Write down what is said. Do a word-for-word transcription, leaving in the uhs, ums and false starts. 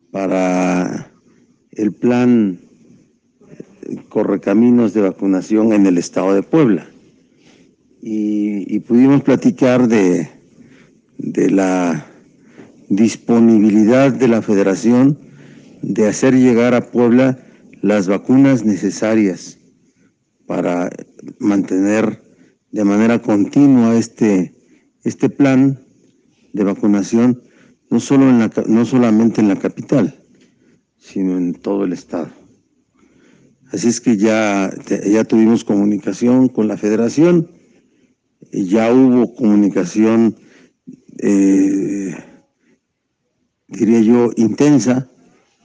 para el plan Correcaminos de vacunación en el estado de Puebla. Y, y pudimos platicar de, de la disponibilidad de la Federación de hacer llegar a Puebla las vacunas necesarias para mantener de manera continua este, este plan de vacunación, no, solo en la, no solamente en la capital, sino en todo el estado. Así es que ya, ya tuvimos comunicación con la Federación, ya hubo comunicación, eh, diría yo, intensa,